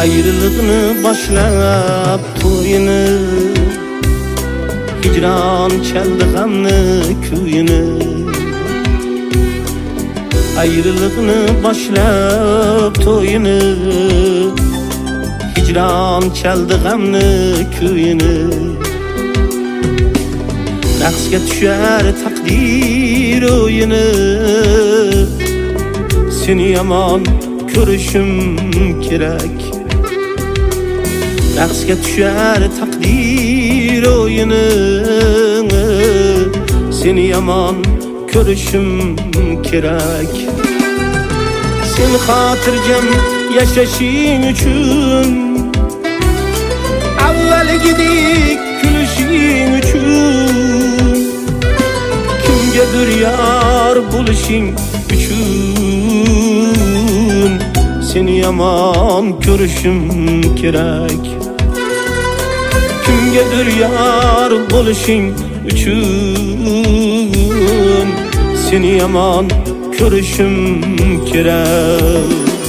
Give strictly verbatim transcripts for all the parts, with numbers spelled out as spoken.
Ayrılıqını başlap toyunu, hicran çaldı gamlı kuyunu. Ayrılıqını başlap toyunu, hicran çaldı gamlı kuyunu. Raqsga tushar taqdir o'yini, seni yomon ko'rishim kerak. Raqsga tushar taqdir o'yini, seni yomon ko'rishim kerak. Sen xotirjam yashashing uchun, avvalgidek kulishing uchun, kimgadir yor bo'lishing uchun, seni yomon ko'rishim kerak. Kimgadir yor bo'lishing uchun, seni yomon ko'rishim kerak.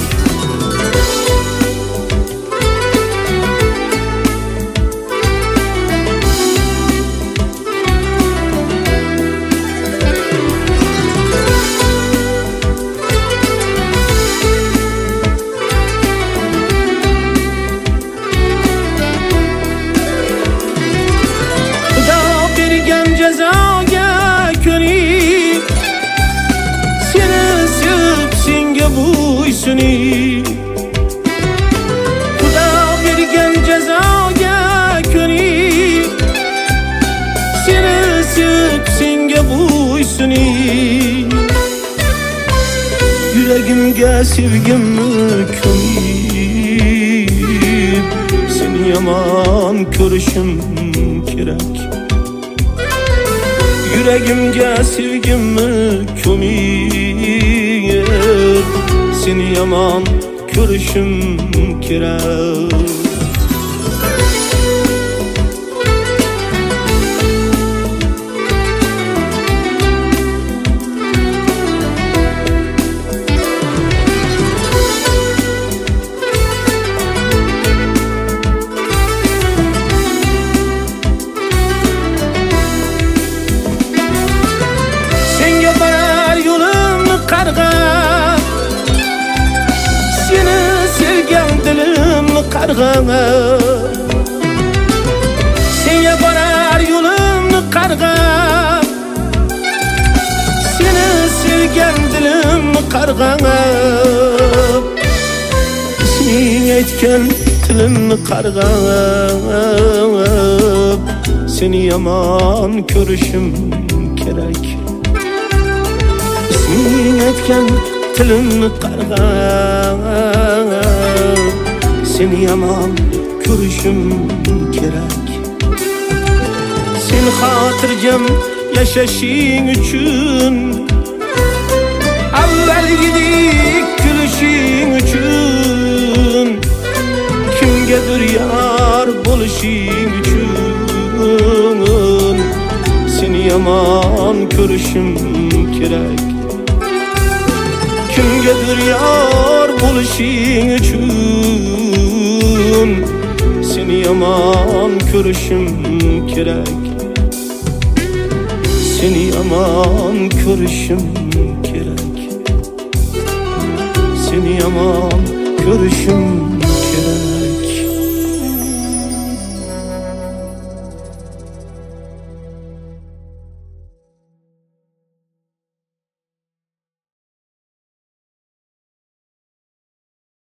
Cezaga ko'nib, seni sevib senga bo'ysunib. Xudo bergan jazoga ko'nib, seni sevib senga bo'ysunib. Yuragimga sevgimni ko'mib, seni yomon ko'rishim kerak. Yuragimga sevgimni ko'mib, seni yomon ko'rishim kerak. Qarg'ab, seni sevgan dilimni qarg'ab, senga borar yo'limni qarg'ab, seni sevgan dilimni qarg'ab, isming aytgan tilimni qarg'ab, seni yomon ko'rishim kerak. Isming aytgan tilimni qarg'ab, seni yomon ko'rishim kerak. Sen xotirjam yashashing uchun, avvalgidek kulishing uchun, kimgadir yor bo'lishing uchun, seni yomon ko'rishim kerak. Kimgadir yor bo'lishing uchun, seni yomon ko'rishim kerak. Seni yomon ko'rishim kerak. Seni yomon ko'rishim